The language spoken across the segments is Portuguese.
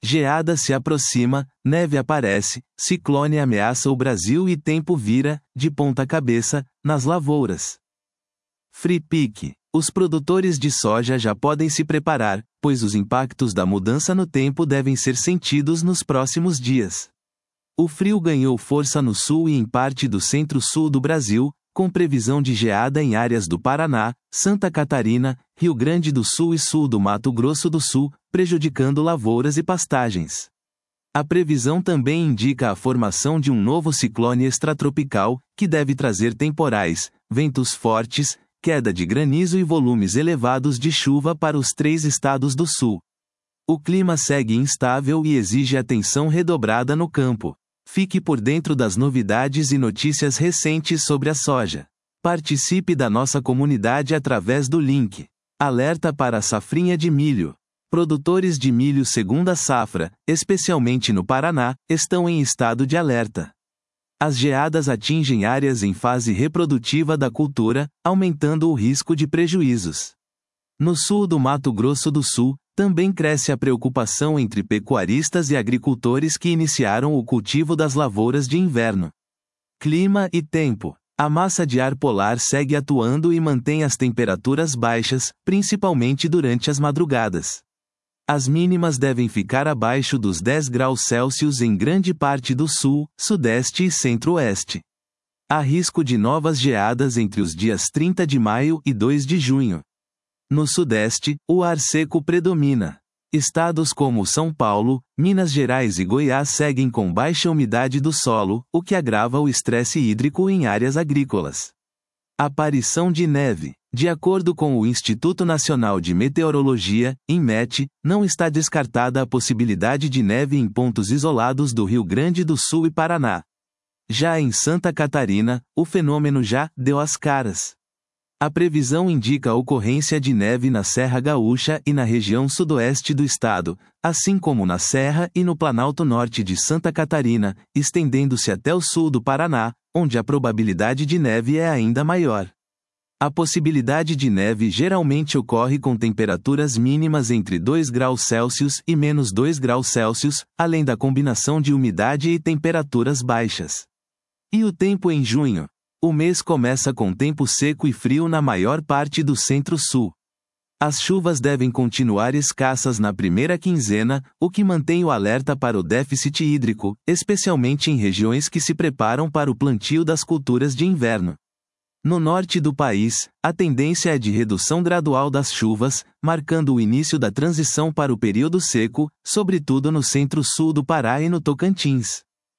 Geada se aproxima, neve aparece, ciclone ameaça o Brasil e tempo vira, de ponta cabeça, nas lavouras. Free Pick. Os produtores de soja já podem se preparar, pois os impactos da mudança no tempo devem ser sentidos nos próximos dias. O frio ganhou força no sul e em parte do centro-sul do Brasil, com previsão de geada em áreas do Paraná, Santa Catarina, Rio Grande do Sul e sul do Mato Grosso do Sul, prejudicando lavouras e pastagens. A previsão também indica a formação de um novo ciclone extratropical, que deve trazer temporais, ventos fortes, queda de granizo e volumes elevados de chuva para os 3 estados do sul. O clima segue instável e exige atenção redobrada no campo. Fique por dentro das novidades e notícias recentes sobre a soja. Participe da nossa comunidade através do link. Alerta para a safrinha de milho. Produtores de milho segunda safra, especialmente no Paraná, estão em estado de alerta. As geadas atingem áreas em fase reprodutiva da cultura, aumentando o risco de prejuízos. No sul do Mato Grosso do Sul, também cresce a preocupação entre pecuaristas e agricultores que iniciaram o cultivo das lavouras de inverno. Clima e tempo. A massa de ar polar segue atuando e mantém as temperaturas baixas, principalmente durante as madrugadas. As mínimas devem ficar abaixo dos 10 graus Celsius em grande parte do sul, sudeste e centro-oeste. Há risco de novas geadas entre os dias 30 de maio e 2 de junho. No sudeste, o ar seco predomina. Estados como São Paulo, Minas Gerais e Goiás seguem com baixa umidade do solo, o que agrava o estresse hídrico em áreas agrícolas. Aparição de neve. De acordo com o Instituto Nacional de Meteorologia, INMET, não está descartada a possibilidade de neve em pontos isolados do Rio Grande do Sul e Paraná. Já em Santa Catarina, o fenômeno já deu as caras. A previsão indica a ocorrência de neve na Serra Gaúcha e na região sudoeste do estado, assim como na Serra e no Planalto Norte de Santa Catarina, estendendo-se até o sul do Paraná, onde a probabilidade de neve é ainda maior. A possibilidade de neve geralmente ocorre com temperaturas mínimas entre 2 graus Celsius e menos 2 graus Celsius, além da combinação de umidade e temperaturas baixas. E o tempo em junho? O mês começa com tempo seco e frio na maior parte do centro-sul. As chuvas devem continuar escassas na primeira quinzena, o que mantém o alerta para o déficit hídrico, especialmente em regiões que se preparam para o plantio das culturas de inverno. No norte do país, a tendência é de redução gradual das chuvas, marcando o início da transição para o período seco, sobretudo no centro-sul do Pará e no Tocantins.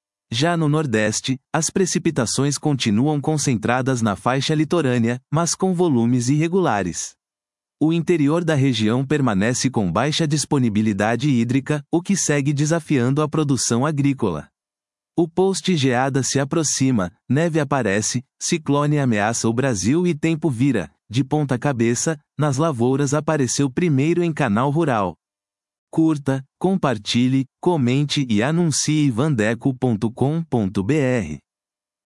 Já no Nordeste, as precipitações continuam concentradas na faixa litorânea, mas com volumes irregulares. O interior da região permanece com baixa disponibilidade hídrica, o que segue desafiando a produção agrícola. O post geada se aproxima, neve aparece, ciclone ameaça o Brasil e tempo vira, de ponta cabeça, nas lavouras apareceu primeiro em Canal Rural. Curta, compartilhe, comente e anuncie vandeco.com.br.